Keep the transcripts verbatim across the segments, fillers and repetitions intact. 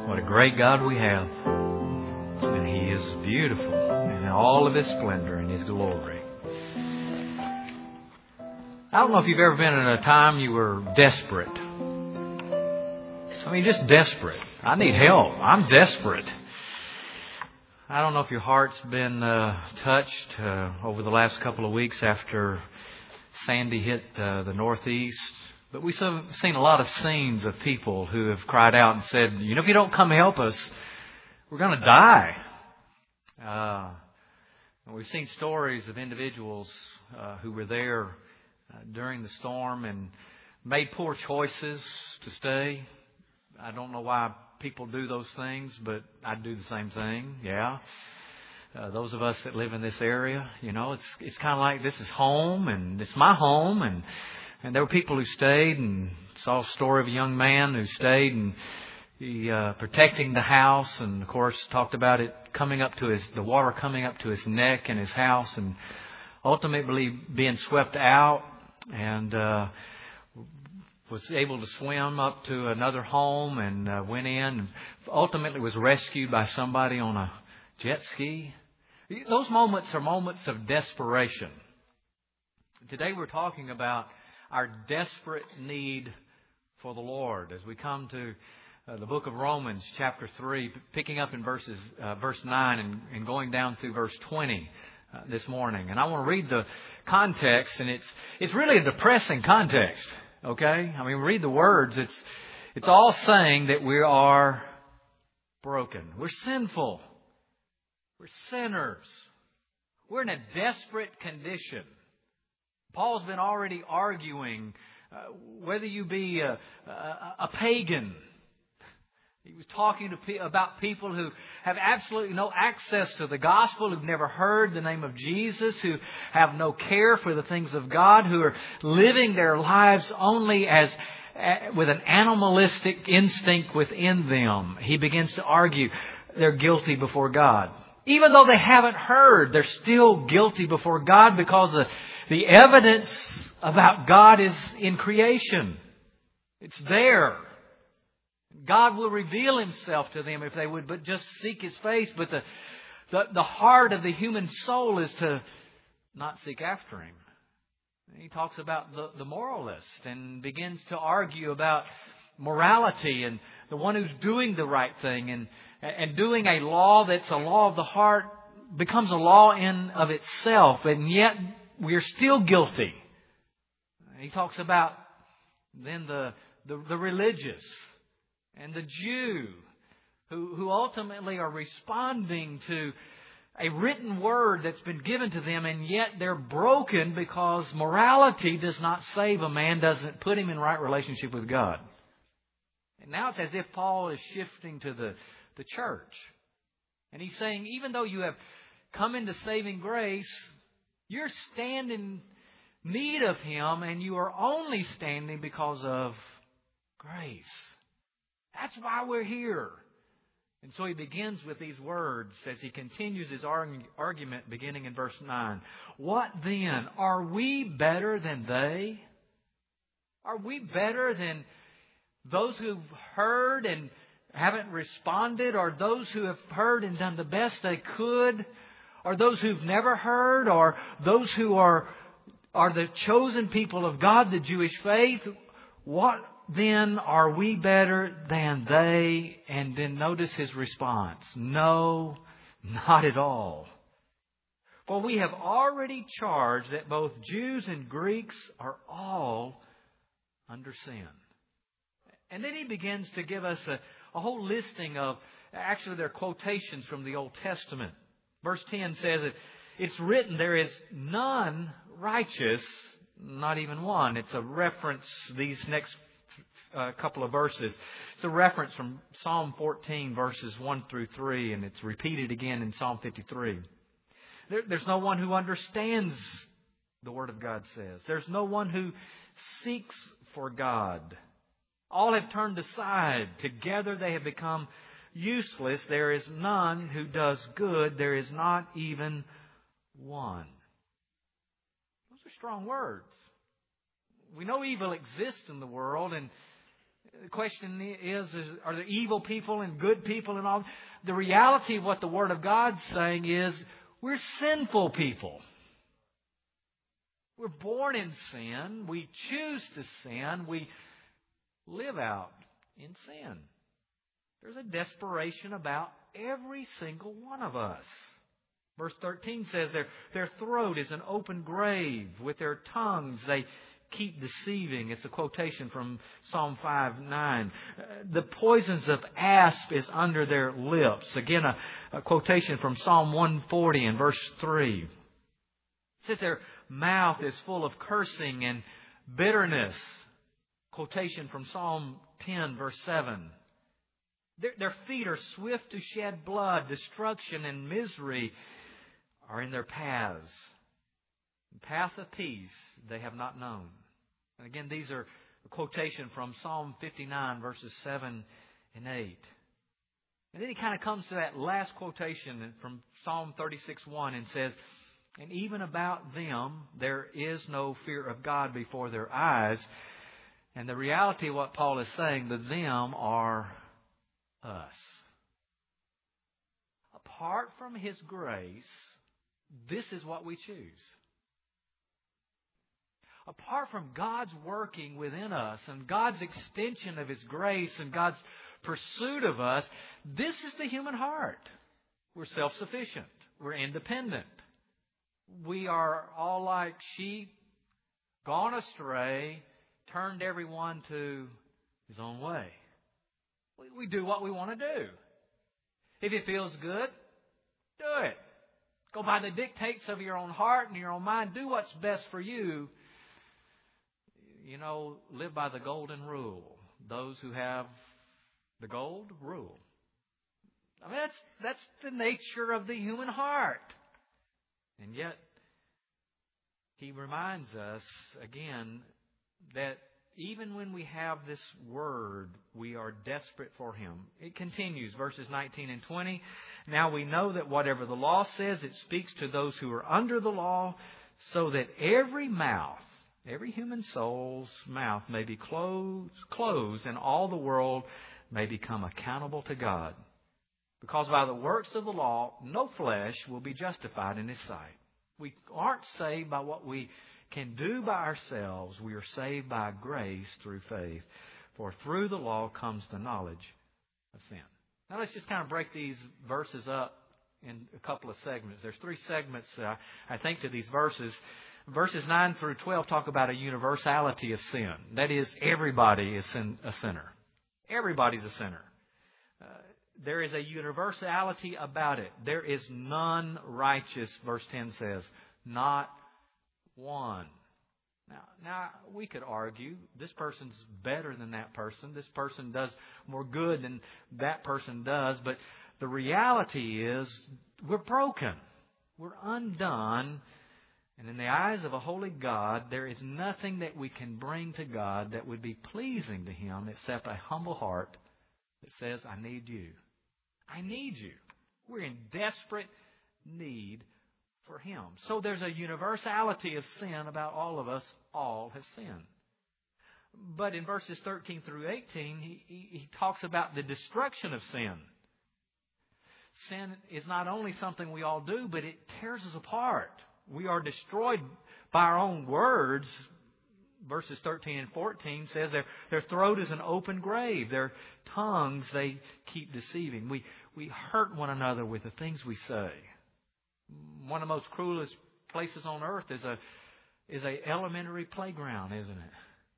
What a great God we have. And He is beautiful in all of His splendor and His glory. I don't know if you've ever been in a time you were desperate. I mean, just desperate. I need help. I'm desperate. I don't know if your heart's been uh, touched uh, over the last couple of weeks after Sandy hit uh, the Northeast. But we've seen a lot of scenes of people who have cried out and said, you know, if you don't come help us, we're going to die. Uh, and we've seen stories of individuals uh, who were there uh, during the storm and made poor choices to stay. I don't know why people do those things, but I'd do the same thing. Yeah. Uh, those of us that live in this area, you know, it's it's kind of like this is home and it's my home. And, and there were people who stayed, and saw a story of a young man who stayed and he uh, protecting the house, and of course talked about it coming up to his, the water coming up to his neck in his house, and ultimately being swept out, and uh, was able to swim up to another home and uh, went in, and ultimately was rescued by somebody on a jet ski. Those moments are moments of desperation. Today we're talking about our desperate need for the Lord as we come to uh, the book of Romans chapter three, picking up in verses uh, verse nine and, and going down through verse twenty uh, this morning. And I want to read the context, and it's it's really a depressing context. Okay? I mean, read the words. It's it's all saying that we are broken. We're sinful. We're sinners. We're in a desperate condition. Paul's been already arguing uh, whether you be a, a, a pagan. He was talking to pe- about people who have absolutely no access to the gospel, who've never heard the name of Jesus, who have no care for the things of God, who are living their lives only as uh, with an animalistic instinct within them. He begins to argue they're guilty before God. Even though they haven't heard, they're still guilty before God because the, the evidence about God is in creation. It's there. God will reveal Himself to them if they would but just seek His face. But the, the, the heart of the human soul is to not seek after Him. And he talks about the, the moralist and begins to argue about morality and the one who's doing the right thing, and and doing a law that's a law of the heart becomes a law in of itself, and yet we're still guilty. He talks about then the the, the religious and the Jew who, who ultimately are responding to a written word that's been given to them, and yet they're broken because morality does not save a man, doesn't put him in right relationship with God. And now it's as if Paul is shifting to the, the church. And he's saying, even though you have come into saving grace, you're standing in need of Him, and you are only standing because of grace. That's why we're here. And so he begins with these words as he continues his argument beginning in verse nine. What then? Are we better than they? Are we better than those who've heard and haven't responded? Or those who have heard and done the best they could? Or those who've never heard? Or those who are, are the chosen people of God, the Jewish faith? What then are we better than they? And then notice his response. No, not at all. For we have already charged that both Jews and Greeks are all under sin. And then he begins to give us a, a whole listing of, actually they're quotations from the Old Testament. Verse ten says that it's written, there is none righteous, not even one. It's a reference, these next uh, couple of verses. It's a reference from Psalm fourteen, verses one through three, and it's repeated again in Psalm fifty-three. There, there's no one who understands, the Word of God says. There's no one who seeks for God. All have turned aside. Together they have become useless. There is none who does good. There is not even one. Those are strong words. We know evil exists in the world, and The question is, is, are there evil people and good people and all? The reality of what the Word of God's saying is, we're sinful people. We're born in sin. We choose to sin. We live out in sin. There's a desperation about every single one of us. Verse thirteen says their, their throat is an open grave. With their tongues they keep deceiving. It's a quotation from Psalm five nine. The poisons of asp is under their lips. Again, a, a quotation from Psalm one forty and verse three. It says their mouth is full of cursing and bitterness. Quotation from Psalm ten verse seven. Their, their feet are swift to shed blood. Destruction and misery are in their paths. The path of peace they have not known. And again, these are a quotation from Psalm fifty-nine, verses seven and eight. And then he kind of comes to that last quotation from Psalm thirty-six one and says, and even about them there is no fear of God before their eyes. And the reality of what Paul is saying, the them are us. Apart from His grace, this is what we choose. Apart from God's working within us and God's extension of His grace and God's pursuit of us, this is the human heart. We're self-sufficient. We're independent. We are all like sheep, gone astray, turned everyone to his own way. We, we do what we want to do. If it feels good, do it. Go by the dictates of your own heart and your own mind. Do what's best for you. You know, live by the golden rule. Those who have the gold rule. I mean, that's, that's the nature of the human heart. And yet, he reminds us again that even when we have this word, we are desperate for Him. It continues, verses nineteen and twenty. Now we know that whatever the law says, it speaks to those who are under the law, so that every mouth, every human soul's mouth may be closed, closed, and all the world may become accountable to God. Because by the works of the law, no flesh will be justified in His sight. We aren't saved by what we can do by ourselves. We are saved by grace through faith. For through the law comes the knowledge of sin. Now let's just kind of break these verses up in a couple of segments. There's three segments, uh, I think, to these verses. Verses nine through twelve talk about a universality of sin. That is, everybody is sin, a sinner. Everybody's a sinner. Uh, there is a universality about it. There is none righteous, verse ten says. Not one. Now, now, we could argue this person's better than that person. This person does more good than that person does. But the reality is we're broken. We're undone. And in the eyes of a holy God, there is nothing that we can bring to God that would be pleasing to Him except a humble heart that says, I need you. I need you. We're in desperate need for Him. So there's a universality of sin about all of us. All have sinned. But in verses thirteen through eighteen, he, he, he talks about the destruction of sin. Sin is not only something we all do, but it tears us apart. We are destroyed by our own words. Verses thirteen and fourteen says their, their throat is an open grave. Their tongues they keep deceiving. We, we hurt one another with the things we say. One of the most cruelest places on earth is a is a elementary playground, isn't it?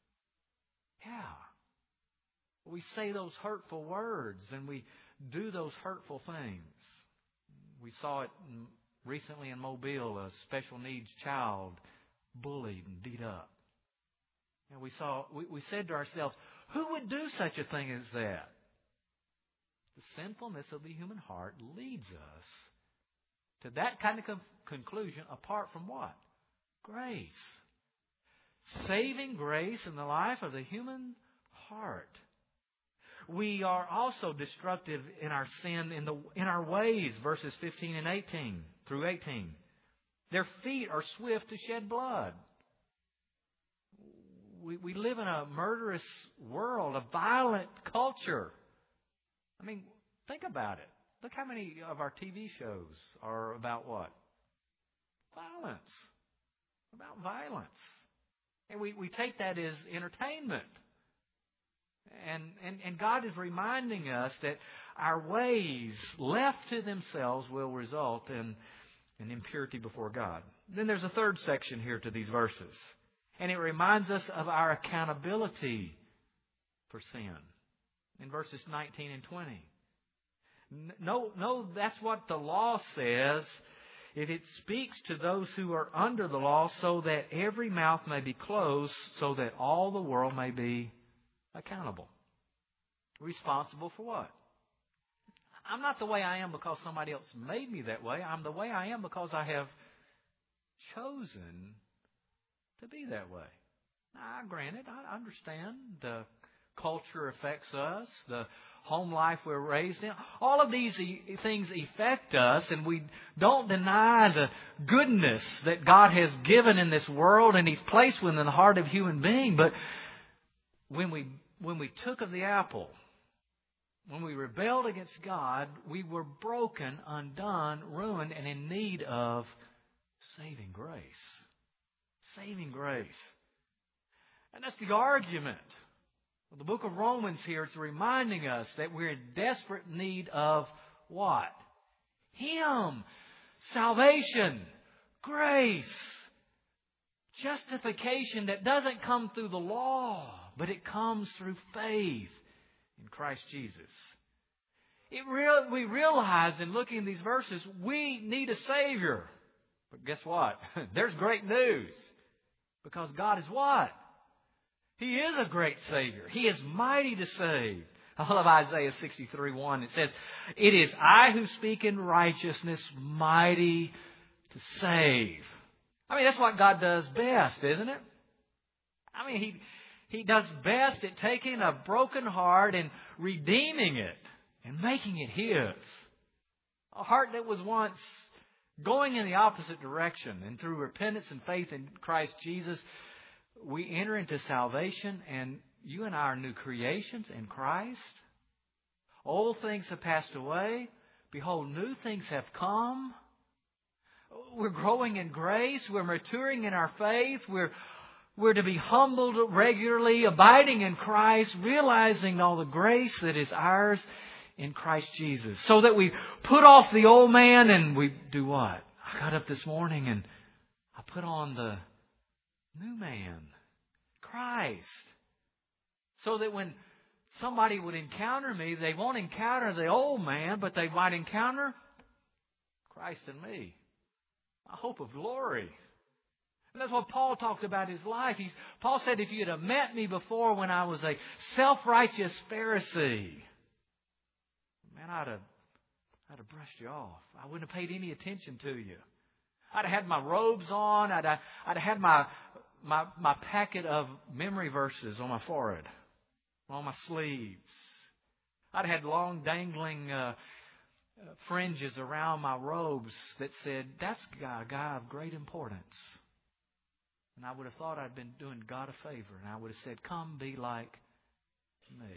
Yeah. We say those hurtful words and we do those hurtful things. We saw it recently in Mobile, a special needs child bullied and beat up. And we saw we, we said to ourselves, who would do such a thing as that? The sinfulness of the human heart leads us to that kind of con- conclusion apart from what? Grace. Saving grace in the life of the human heart. We are also destructive in our sin in the in our ways, verses fifteen and eighteen through eighteen. Their feet are swift to shed blood. we, we live in a murderous world, a violent culture. I mean, think about it. Look how many of our T V shows are about what? Violence. About violence. And we, we take that as entertainment. And, and, and God is reminding us that our ways left to themselves will result in, in impurity before God. Then there's a third section here to these verses. And it reminds us of our accountability for sin. In verses nineteen and twenty. No, no, that's what the law says. If it speaks to those who are under the law, so that every mouth may be closed, so that all the world may be accountable. Responsible for what? I'm not the way I am because somebody else made me that way. I'm the way I am because I have chosen to be that way. Now, granted, I understand the culture affects us, the home life we're raised in. All of these e- things affect us, and we don't deny the goodness that God has given in this world and He's placed within the heart of human being. But when we when we took of the apple, when we rebelled against God, we were broken, undone, ruined, and in need of saving grace. Saving grace. And that's the argument. The book of Romans here is reminding us that we're in desperate need of what? Him. Salvation. Grace. Justification that doesn't come through the law, but it comes through faith in Christ Jesus. It real, we realize in looking at these verses, we need a Savior. But guess what? There's great news. Because God is what? He is a great Savior. He is mighty to save. I love Isaiah sixty-three one. It says, "It is I who speak in righteousness, mighty to save." I mean, that's what God does best, isn't it? I mean, He He does best at taking a broken heart and redeeming it and making it His. A heart that was once going in the opposite direction. And through repentance and faith in Christ Jesus, we enter into salvation, and you and I are new creations in Christ. Old things have passed away. Behold, new things have come. We're growing in grace. We're maturing in our faith. We're, we're to be humbled regularly, abiding in Christ, realizing all the grace that is ours in Christ Jesus. So that we put off the old man and we do what? I got up this morning and I put on the new man, Christ. So that when somebody would encounter me, they won't encounter the old man, but they might encounter Christ in me. A hope of glory. And that's what Paul talked about his life. He's, Paul said, if you'd have met me before when I was a self-righteous Pharisee, man, I'd have, I'd have brushed you off. I wouldn't have paid any attention to you. I'd have had my robes on. I'd have, I'd have had my, my, my packet of memory verses on my forehead, on my sleeves. I'd have had long dangling uh, fringes around my robes that said, that's a guy, a guy of great importance. And I would have thought I'd been doing God a favor. And I would have said, come be like me.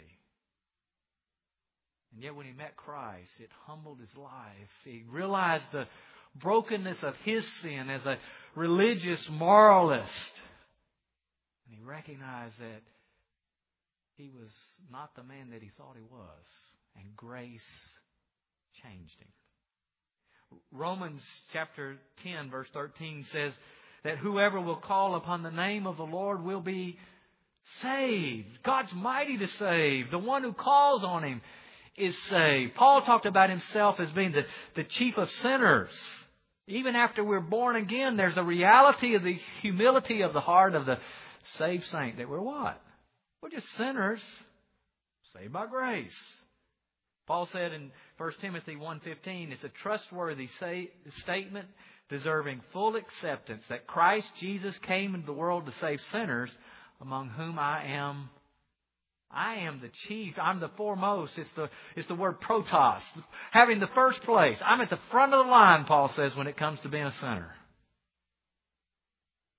And yet when he met Christ, it humbled his life. He realized the brokenness of his sin as a religious moralist. And he recognized that he was not the man that he thought he was. And grace changed him. Romans chapter ten verse thirteen says that whoever will call upon the name of the Lord will be saved. God's mighty to save. The one who calls on Him is saved. Paul talked about himself as being the, the chief of sinners. Even after we're born again, there's a reality of the humility of the heart of the saved saint that we're what? We're just sinners saved by grace. Paul said in First Timothy one fifteen, it's a trustworthy say, statement deserving full acceptance that Christ Jesus came into the world to save sinners, among whom I am I am the chief. I'm the foremost. It's the, it's the word protos, having the first place. I'm at the front of the line, Paul says, when it comes to being a sinner.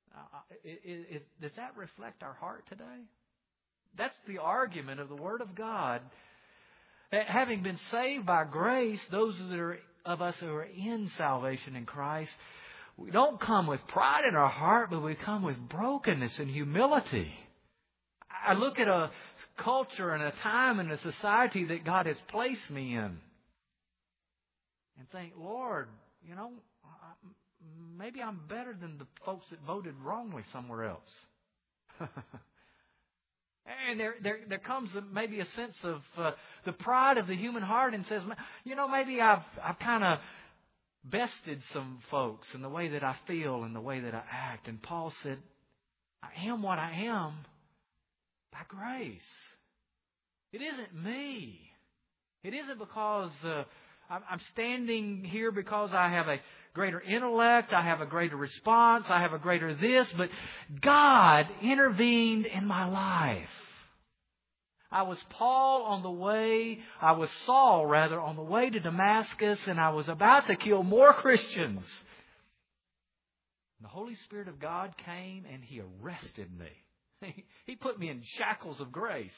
is, is, does that reflect our heart today? That's the argument of the Word of God. Having been saved by grace, those that are, of us who are in salvation in Christ, we don't come with pride in our heart, but we come with brokenness and humility. I look at a culture and a time and a society that God has placed me in and think, Lord, you know, maybe I'm better than the folks that voted wrongly somewhere else. And there, there, there comes maybe a sense of uh, the pride of the human heart and says, you know, maybe I've, I've kind of bested some folks in the way that I feel and the way that I act. And Paul said, I am what I am by grace. It isn't me. It isn't because uh, I'm, I'm standing here because I have a greater intellect, I have a greater response, I have a greater this, but God intervened in my life. I was Paul on the way, I was Saul rather, on the way to Damascus, and I was about to kill more Christians. The Holy Spirit of God came and He arrested me. He put me in shackles of grace.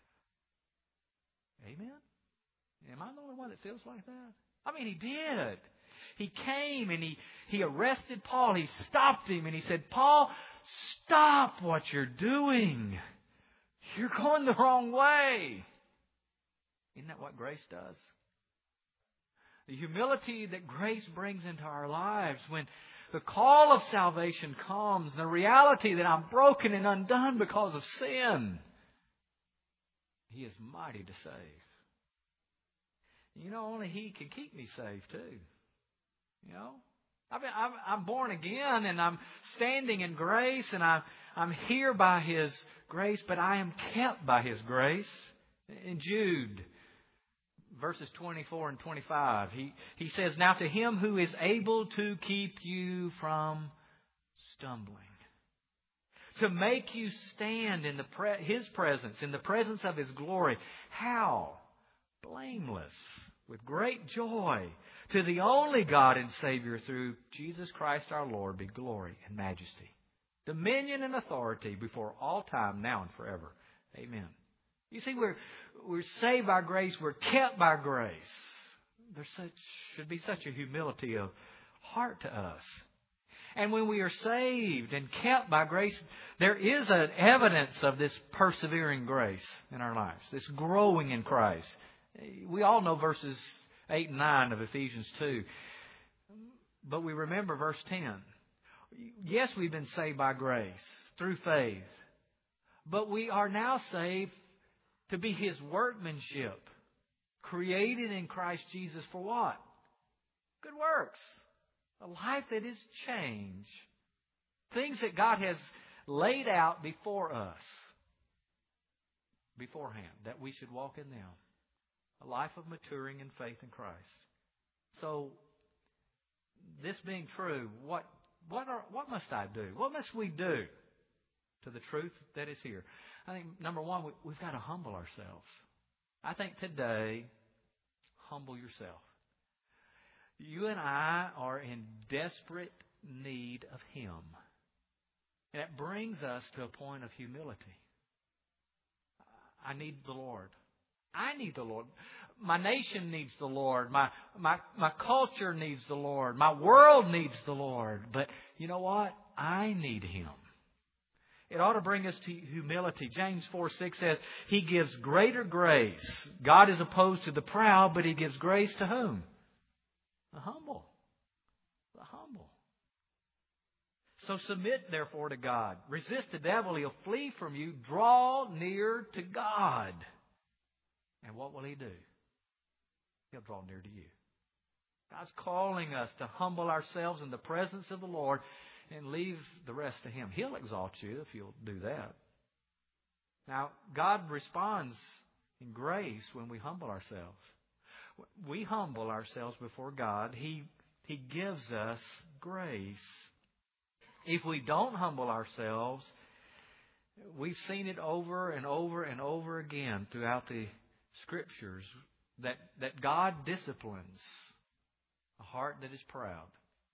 Amen? Am I the only one that feels like that? I mean, He did. He came and he, he arrested Paul. He stopped him and he said, Paul, stop what you're doing. You're going the wrong way. Isn't that what grace does? The humility that grace brings into our lives when the call of salvation comes, the reality that I'm broken and undone because of sin. He is mighty to save. You know, only He can keep me saved too. You know, I mean, I'm, I'm born again and I'm standing in grace and I'm, I'm here by His grace, but I am kept by His grace. In Jude, verses twenty-four and twenty-five, he, he says, now to Him who is able to keep you from stumbling, to make you stand in the pre- His presence, in the presence of His glory. How? Blameless, with great joy. To the only God and Savior through Jesus Christ our Lord be glory and majesty, dominion and authority before all time, now and forever. Amen. You see, we're we're saved by grace. We're kept by grace. There such should be such a humility of heart to us. And when we are saved and kept by grace, there is an evidence of this persevering grace in our lives, this growing in Christ. We all know verses eight and nine of Ephesians two. But we remember verse ten. Yes, we've been saved by grace through faith. But we are now saved to be His workmanship, created in Christ Jesus for what? Good works. A life that is changed. Things that God has laid out before us beforehand, that we should walk in them. A life of maturing in faith in Christ. So, this being true, what what are what must I do? What must we do to the truth that is here? I think, number one, we, we've got to humble ourselves. I think today, humble yourself. You and I are in desperate need of Him. And it brings us to a point of humility. I need the Lord. I need the Lord. My nation needs the Lord. My, my, my culture needs the Lord. My world needs the Lord. But you know what? I need Him. It ought to bring us to humility. James four six says, He gives greater grace. God is opposed to the proud, but He gives grace to whom? The humble. The humble. So submit, therefore, to God. Resist the devil. He'll flee from you. Draw near to God. And what will He do? He'll draw near to you. God's calling us to humble ourselves in the presence of the Lord and leave the rest to Him. He'll exalt you if you'll do that. Now, God responds in grace when we humble ourselves. We humble ourselves before God. He, He gives us grace. If we don't humble ourselves, we've seen it over and over and over again throughout the Scriptures that, that God disciplines a heart that is proud.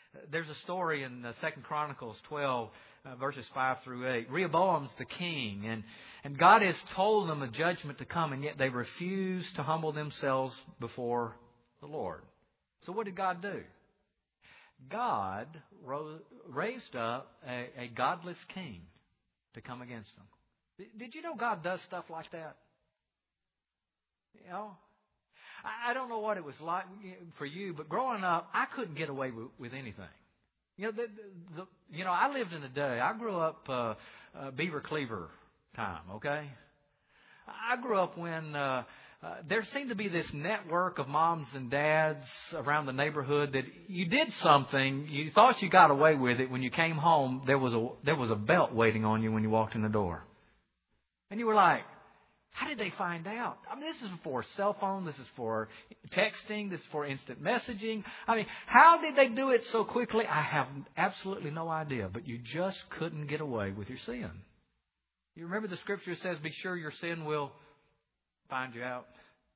There's a story in uh, Second Chronicles twelve, uh, verses five through eight. Rehoboam's the king, and, and God has told them a judgment to come, and yet they refuse to humble themselves before the Lord. So what did God do? God rose, raised up a, a godless king to come against them. Did you know God does stuff like that? You know? I don't know what it was like for you, but growing up, I couldn't get away with, with anything. You know, the, the, you know, I lived in the day. I grew up uh, uh, Beaver Cleaver time. Okay, I grew up when uh, uh, there seemed to be this network of moms and dads around the neighborhood that you did something, you thought you got away with it. When you came home, there was a there was a belt waiting on you when you walked in the door, and you were like, how did they find out? I mean, this is for cell phone. This is for texting. This is for instant messaging. I mean, how did they do it so quickly? I have absolutely no idea. But you just couldn't get away with your sin. You remember the scripture says, be sure your sin will find you out.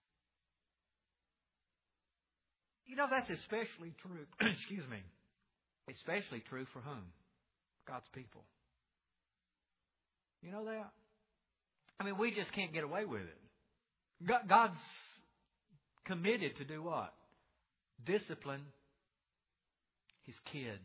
You know, that's especially true. Excuse me. Especially true for whom? God's people. You know that? I mean, we just can't get away with it. God's committed to do what? Discipline His kids.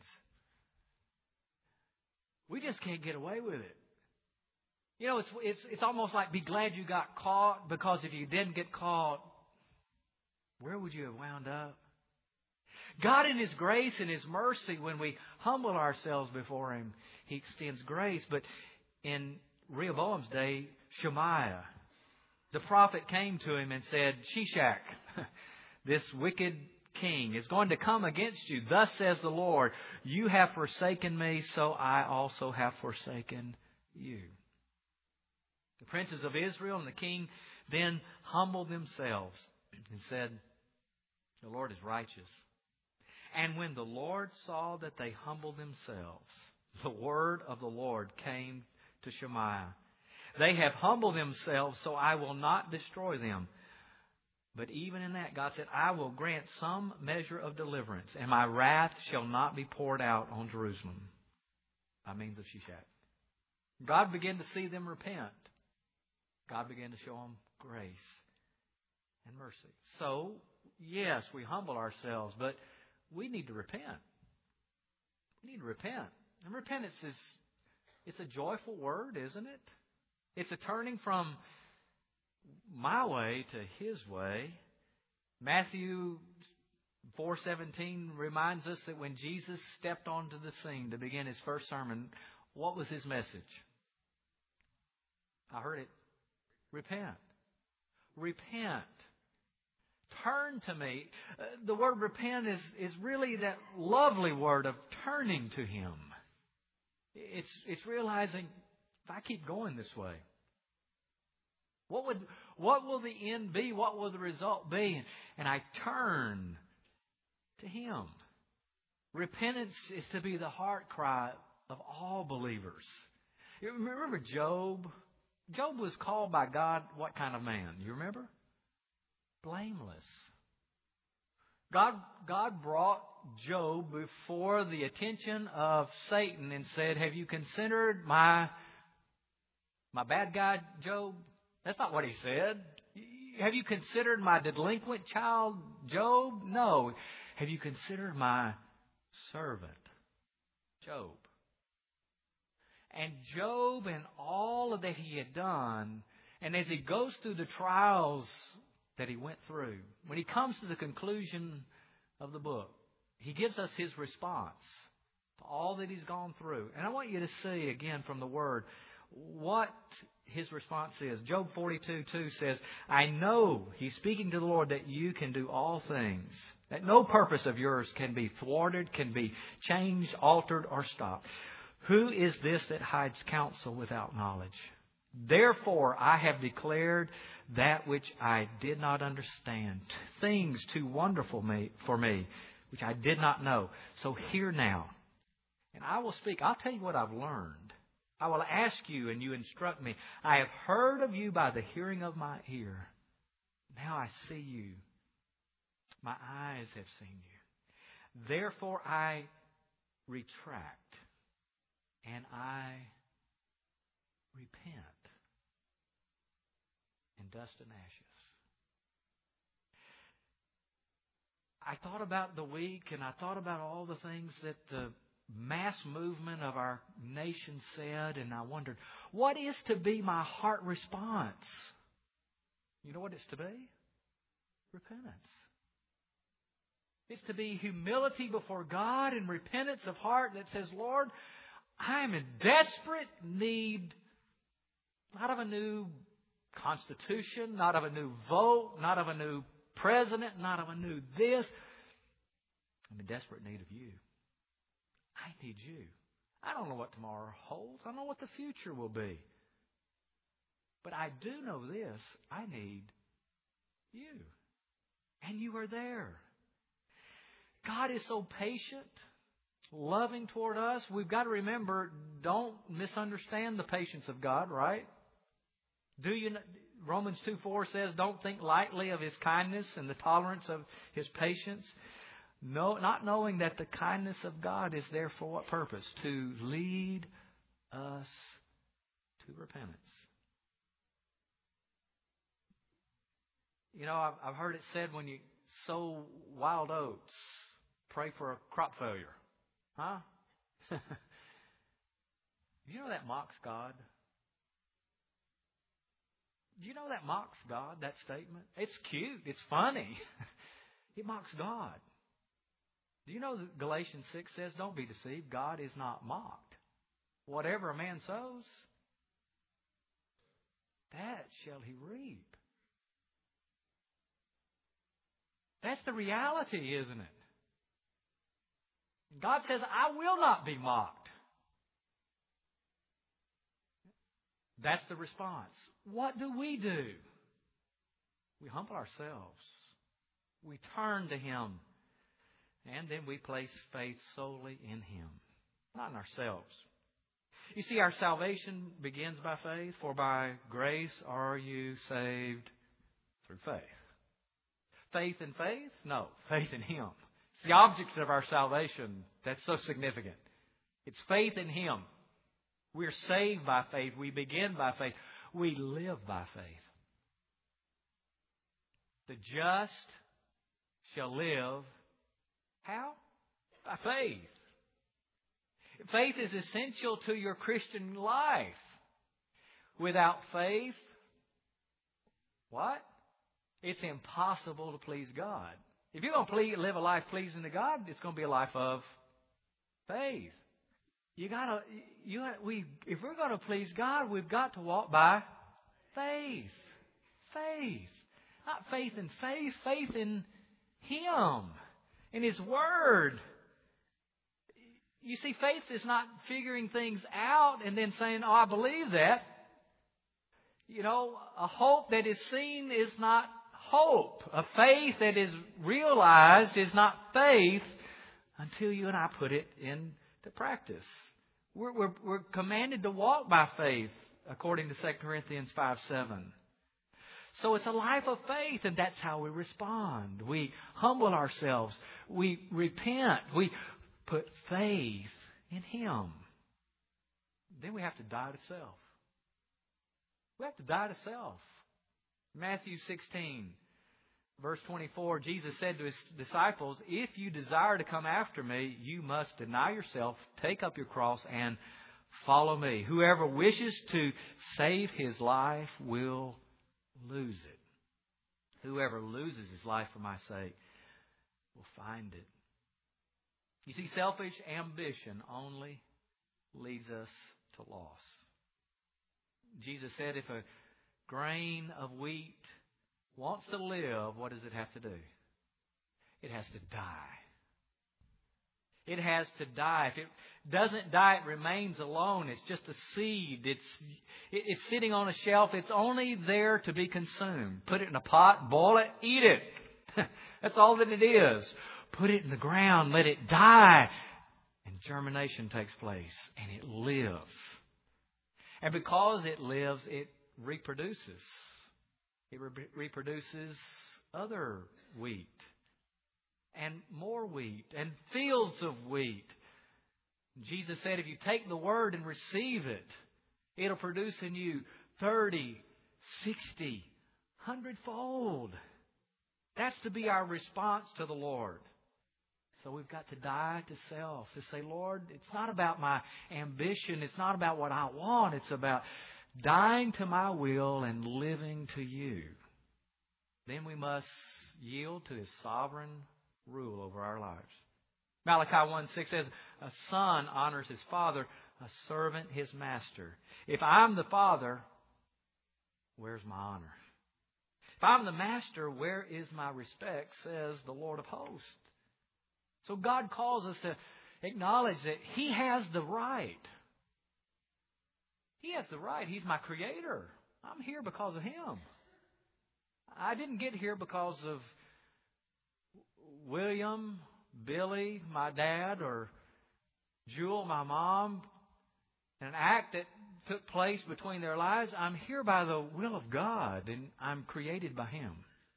We just can't get away with it. You know, it's it's it's almost like be glad you got caught, because if you didn't get caught, where would you have wound up? God in His grace and His mercy, when we humble ourselves before Him, He extends grace. But in Rehoboam's day, Shemaiah, the prophet, came to him and said, Shishak, this wicked king, is going to come against you. Thus says the Lord, you have forsaken me, so I also have forsaken you. The princes of Israel and the king then humbled themselves and said, the Lord is righteous. And when the Lord saw that they humbled themselves, the word of the Lord came to Shemaiah. They have humbled themselves, so I will not destroy them. But even in that, God said, I will grant some measure of deliverance, and my wrath shall not be poured out on Jerusalem by means of Shishak. God began to see them repent. God began to show them grace and mercy. So, yes, we humble ourselves, but we need to repent. We need to repent. And repentance is It's a joyful word, isn't it? It's a turning from my way to His way. Matthew four seventeen reminds us that when Jesus stepped onto the scene to begin His first sermon, what was His message? I heard it. Repent. Repent. Turn to me. Uh, the word repent is, is really that lovely word of turning to Him. It's it's realizing, if I keep going this way, what would what will the end be? What will the result be? And I turn to Him. Repentance is to be the heart cry of all believers. You remember Job? Job was called by God what kind of man? You remember? Blameless. God, God brought Job before the attention of Satan and said, have you considered my, my bad guy, Job? That's not what he said. Have you considered my delinquent child, Job? No. Have you considered my servant, Job? And Job and all of that he had done, and as he goes through the trials that he went through, when he comes to the conclusion of the book, he gives us his response to all that he's gone through. And I want you to see again from the Word what his response is. Job forty-two two says, I know, he's speaking to the Lord, that you can do all things, that no purpose of yours can be thwarted, can be changed, altered, or stopped. Who is this that hides counsel without knowledge? Therefore I have declared that which I did not understand, things too wonderful me, for me, which I did not know. So hear now, and I will speak. I'll tell you what I've learned. I will ask you, and you instruct me. I have heard of you by the hearing of my ear. Now I see you. My eyes have seen you. Therefore I retract and I repent in dust and ashes. I thought about the week and I thought about all the things that the mass movement of our nation said, and I wondered, what is to be my heart response? You know what it's to be? Repentance. It's to be humility before God and repentance of heart that says, Lord, I am in desperate need, not of a new constitution, not of a new vote, not of a new president, not of a new this. I'm in desperate need of you. I need you. I don't know what tomorrow holds. I don't know what the future will be. But I do know this. I need you. And you are there. God is so patient, loving toward us. We've got to remember, don't misunderstand the patience of God, right? Do you? Romans two four says, don't think lightly of His kindness and the tolerance of His patience. No, not knowing that the kindness of God is there for what purpose? To lead us to repentance. You know, I've, I've heard it said when you sow wild oats, pray for a crop failure. Huh? You know that mocks God? Do you know that mocks God, that statement? It's cute. It's funny. It mocks God. Do you know that Galatians six says, don't be deceived. God is not mocked. Whatever a man sows, that shall he reap. That's the reality, isn't it? God says, I will not be mocked. That's the response. What do we do? We humble ourselves. We turn to Him. And then we place faith solely in Him, not in ourselves. You see, our salvation begins by faith. For by grace are you saved through faith. Faith in faith? No, faith in Him. It's the object of our salvation that's so significant. It's faith in Him. We're saved by faith. We begin by faith. We live by faith. The just shall live. How? By faith. Faith is essential to your Christian life. Without faith, what? It's impossible to please God. If you're going to please, live a life pleasing to God, it's going to be a life of faith. You gotta, you we. If we're going to please God, we've got to walk by faith. Faith, not faith in faith. Faith in Him, in His Word. You see, faith is not figuring things out and then saying, "Oh, I believe that." You know, a hope that is seen is not hope. A faith that is realized is not faith until you and I put it into practice. We're, we're, we're commanded to walk by faith, according to Second Corinthians five seven. So it's a life of faith, and that's how we respond. We humble ourselves. We repent. We put faith in Him. Then we have to die to self. We have to die to self. Matthew sixteen, verse twenty-four, Jesus said to His disciples, if you desire to come after me, you must deny yourself, take up your cross, and follow me. Whoever wishes to save his life will lose it. Whoever loses his life for my sake will find it. You see, selfish ambition only leads us to loss. Jesus said if a grain of wheat wants to live, what does it have to do? It has to die. It has to die. If it doesn't die, it remains alone. It's just a seed. It's it's sitting on a shelf. It's only there to be consumed. Put it in a pot, boil it, eat it. That's all that it is. Put it in the ground, let it die, and germination takes place, and it lives. And because it lives, it reproduces. It re- reproduces other wheat and more wheat and fields of wheat. Jesus said, if you take the Word and receive it, it'll produce in you thirty, sixty, hundredfold. That's to be our response to the Lord. So we've got to die to self, to say, Lord, it's not about my ambition. It's not about what I want. It's about dying to my will and living to you. Then we must yield to His sovereign rule over our lives. Malachi one six says, a son honors his father, a servant his master. If I'm the father, where's my honor? If I'm the master, where is my respect, says the Lord of hosts. So God calls us to acknowledge that He has the right. He has the right. He's my creator. I'm here because of Him. I didn't get here because of William, Billy, my dad, or Jewel, my mom, an act that took place between their lives. I'm here by the will of God, and I'm created by Him.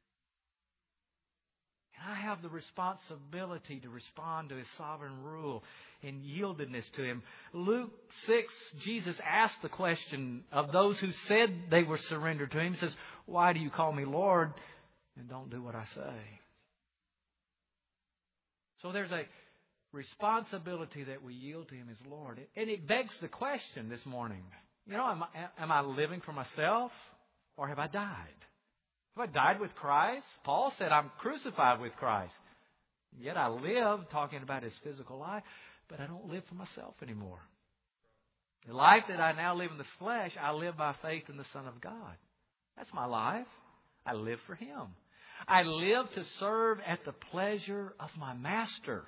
And I have the responsibility to respond to His sovereign rule in yieldedness to Him. Luke six, Jesus asked the question of those who said they were surrendered to Him. He says, why do you call me Lord and don't do what I say? So there's a responsibility that we yield to Him as Lord. And it begs the question this morning, you know, am I, am I living for myself or have I died? Have I died with Christ? Paul said, I'm crucified with Christ. Yet I live, talking about His physical life, but I don't live for myself anymore. The life that I now live in the flesh, I live by faith in the Son of God. That's my life. I live for Him. I live to serve at the pleasure of my Master.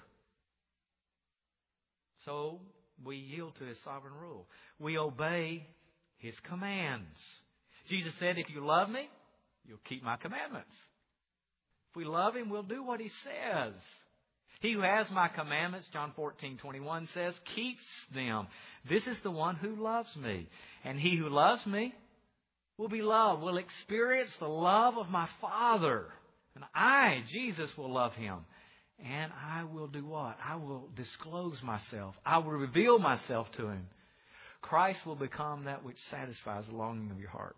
So we yield to His sovereign rule. We obey His commands. Jesus said, if you love me, you'll keep my commandments. If we love Him, we'll do what He says. He who has my commandments, John fourteen twenty-one says, keeps them. This is the one who loves me. And he who loves me will be loved, will experience the love of my Father. And I, Jesus, will love him. And I will do what? I will disclose myself. I will reveal myself to him. Christ will become that which satisfies the longing of your heart.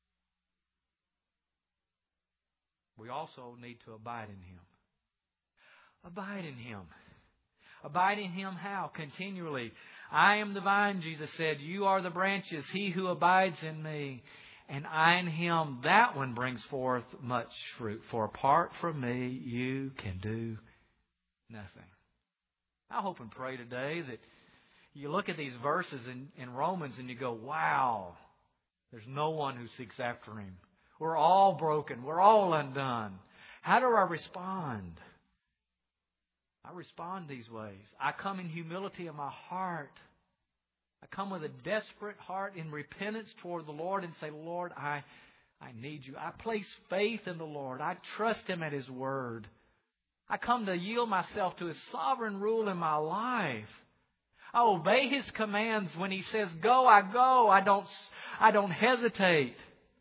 We also need to abide in Him. Abide in Him. Abide in Him how? Continually. I am the vine, Jesus said. You are the branches. He who abides in me and I in Him, that one brings forth much fruit. For apart from me, you can do nothing. I hope and pray today that you look at these verses in, in Romans and you go, wow, there's no one who seeks after Him. We're all broken. We're all undone. How do I respond? I respond these ways. I come in humility of my heart. I come with a desperate heart in repentance toward the Lord and say, Lord, I, I need you. I place faith in the Lord. I trust Him at His word. I come to yield myself to His sovereign rule in my life. I obey His commands. When He says go, I go. I don't, I don't hesitate.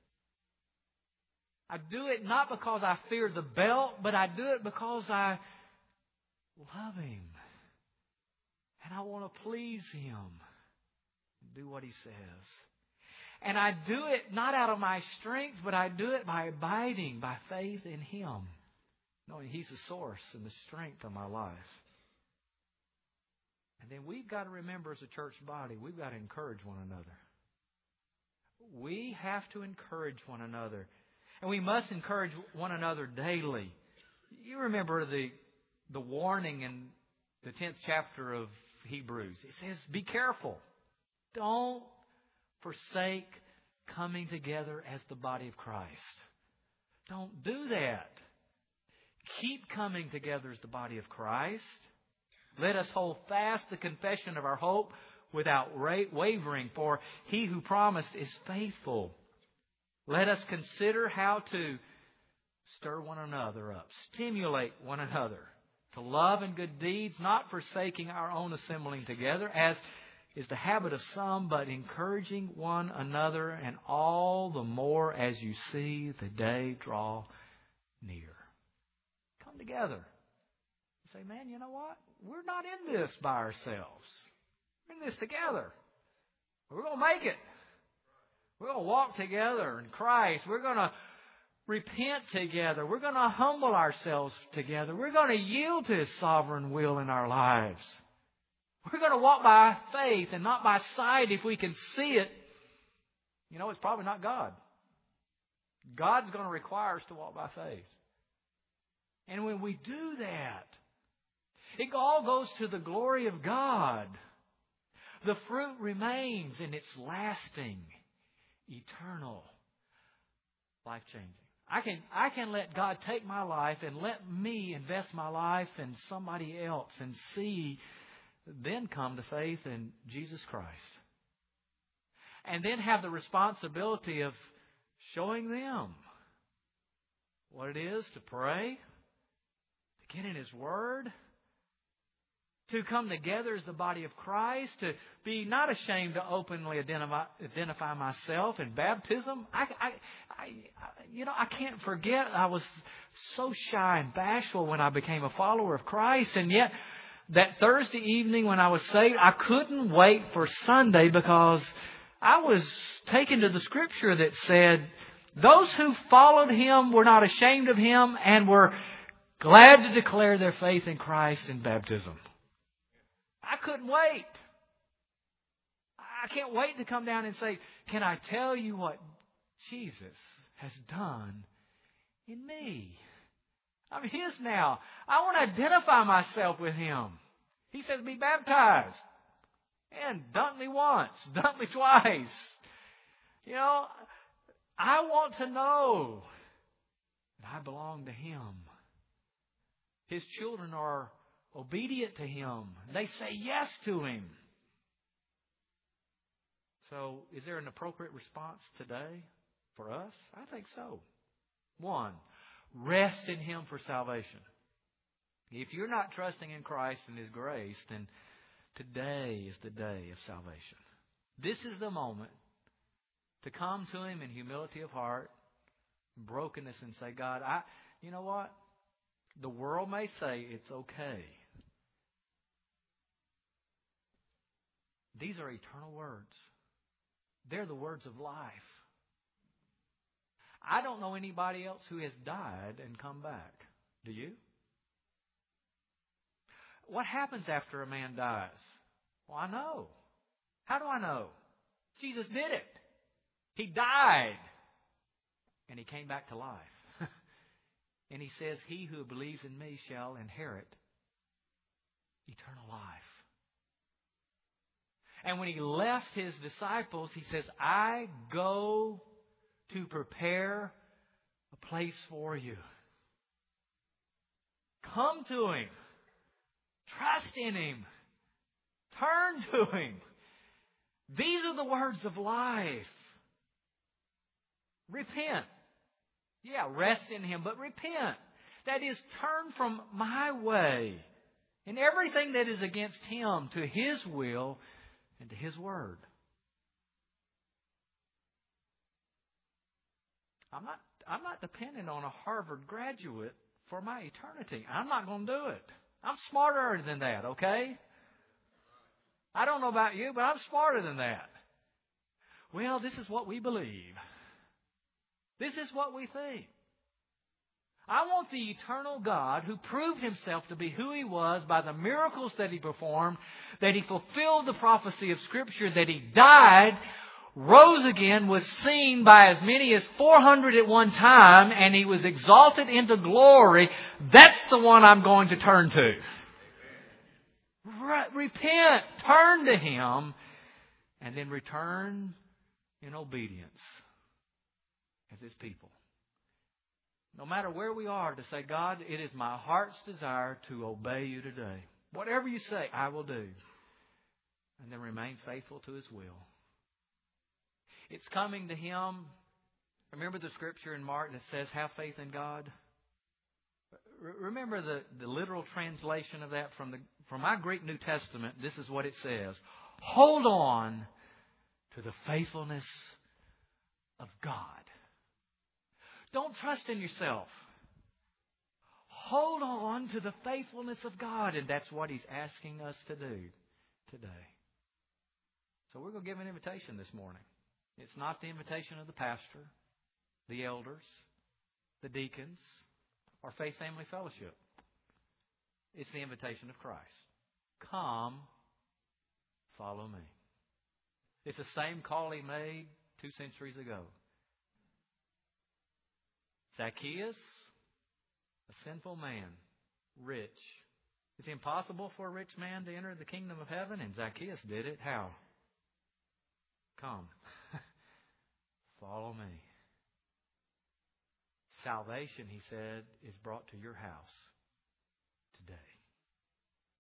I do it not because I fear the belt, but I do it because I love Him. And I want to please Him. Do what He says. And I do it not out of my strength, but I do it by abiding, by faith in Him. Knowing He's the source and the strength of my life. And then we've got to remember as a church body, we've got to encourage one another. We have to encourage one another. And we must encourage one another daily. You remember the, the warning in the tenth chapter of Hebrews. It says, be careful. Don't forsake coming together as the body of Christ. Don't do that. Keep coming together as the body of Christ. Let us hold fast the confession of our hope without wavering, for He who promised is faithful. Let us consider how to stir one another up, stimulate one another to love and good deeds, not forsaking our own assembling together, as is the habit of some, but encouraging one another, and all the more as you see the day draw near. Come together. Say, man, you know what? We're not in this by ourselves. We're in this together. We're going to make it. We're going to walk together in Christ. We're going to repent together. We're going to humble ourselves together. We're going to yield to His sovereign will in our lives. We're going to walk by faith and not by sight. If we can see it, you know, it's probably not God. God's going to require us to walk by faith. And when we do that, it all goes to the glory of God. The fruit remains and it's lasting, eternal, life-changing. I can, I can let God take my life and let me invest my life in somebody else and see, then come to faith in Jesus Christ. And then have the responsibility of showing them what it is to pray, to get in His Word, to come together as the body of Christ, to be not ashamed to openly identify, identify myself in baptism. I, I, I, you know, I can't forget I was so shy and bashful when I became a follower of Christ, and yet that Thursday evening when I was saved, I couldn't wait for Sunday because I was taken to the Scripture that said, those who followed Him were not ashamed of Him and were glad to declare their faith in Christ in baptism. I couldn't wait. I can't wait to come down and say, can I tell you what Jesus has done in me? I'm His now. I want to identify myself with Him. He says, be baptized. And dunk me once, dunk me twice. You know, I want to know that I belong to Him. His children are obedient to Him. They say yes to Him. So, is there an appropriate response today for us? I think so. One, rest in Him for salvation. If you're not trusting in Christ and His grace, then today is the day of salvation. This is the moment to come to Him in humility of heart, brokenness, and say, God, I, you know what? The world may say it's okay. These are eternal words. They're the words of life. I don't know anybody else who has died and come back. Do you? What happens after a man dies? Well, I know. How do I know? Jesus did it. He died. And He came back to life. And He says, he who believes in me shall inherit eternal life. And when He left His disciples, He says, I go to prepare a place for you. Come to Him. Trust in Him. Turn to Him. These are the words of life. Repent. Yeah, rest in Him, but repent. That is, turn from my way and everything that is against Him to His will and to His Word. I'm not, I'm not dependent on a Harvard graduate for my eternity. I'm not going to do it. I'm smarter than that, okay? I don't know about you, but I'm smarter than that. Well, this is what we believe. This is what we think. I want the eternal God who proved Himself to be who He was by the miracles that He performed, that He fulfilled the prophecy of Scripture, that He died, rose again, was seen by as many as four hundred at one time, and He was exalted into glory. That's the one I'm going to turn to. Re- repent, turn to Him, and then return in obedience as His people. No matter where we are, to say, God, it is my heart's desire to obey You today. Whatever You say, I will do. And then remain faithful to His will. It's coming to Him. Remember the scripture in Mark that says, have faith in God? Remember the, the literal translation of that from the from my Greek New Testament. This is what it says. Hold on to the faithfulness of God. Don't trust in yourself. Hold on to the faithfulness of God. And that's what He's asking us to do today. So we're going to give an invitation this morning. It's not the invitation of the pastor, the elders, the deacons, or Faith Family Fellowship. It's the invitation of Christ. Come, follow me. It's the same call He made two centuries ago. Zacchaeus, a sinful man, rich. It's impossible for a rich man to enter the kingdom of heaven, and Zacchaeus did it. How? Come, follow me. Salvation, He said, is brought to your house.